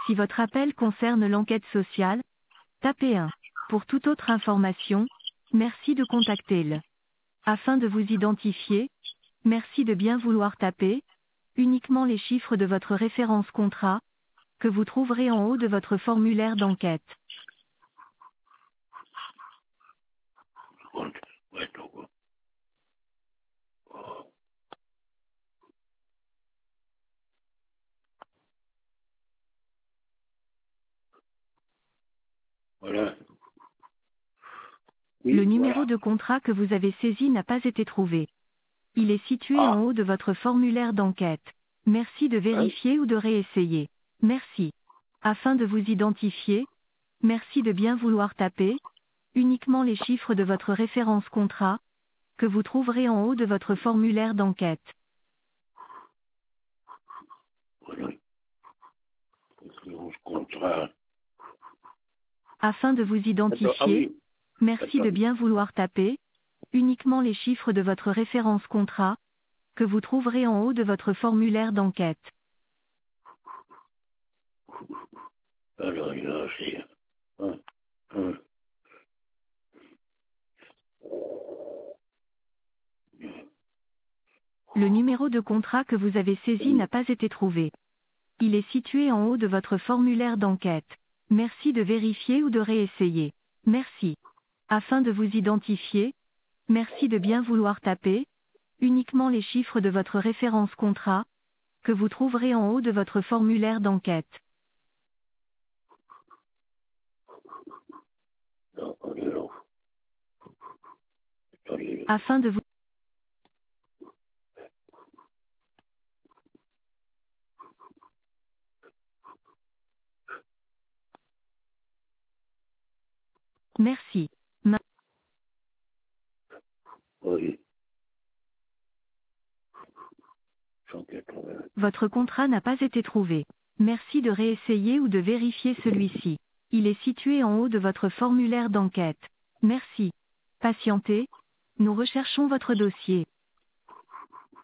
Si votre appel concerne l'enquête sociale, tapez 1. Pour toute autre information, merci de contacter le. Afin de vous identifier, merci de bien vouloir taper uniquement les chiffres de votre référence contrat, que vous trouverez en haut de votre formulaire d'enquête. Voilà. Oui, Le numéro voilà. de contrat que vous avez saisi n'a pas été trouvé. Il est situé en Ah, haut de votre formulaire d'enquête. Merci de hein, vérifier ou de réessayer. Merci. Afin de vous identifier, merci de bien vouloir taper uniquement les chiffres de votre référence contrat, que vous trouverez en haut de votre formulaire d'enquête. voilà. Référence contrat. Afin de vous Attends, ah identifier, oui, merci de attends. bien vouloir taper uniquement les chiffres de votre référence contrat, que vous trouverez en haut de votre formulaire d'enquête. Alors, là, c'est un, un, Le numéro de contrat que vous avez saisi n'a pas été trouvé. Il est situé en haut de votre formulaire d'enquête. Merci de vérifier ou de réessayer. Merci. Afin de vous identifier, merci de bien vouloir taper uniquement les chiffres de votre référence contrat, que vous trouverez en haut de votre formulaire d'enquête. non, non, attendez, Afin de vous... Merci. oui, 180. Votre contrat n'a pas été trouvé. Merci de réessayer ou de vérifier celui-ci. Il est situé en haut de votre formulaire d'enquête. Merci. Patientez. Nous recherchons votre dossier.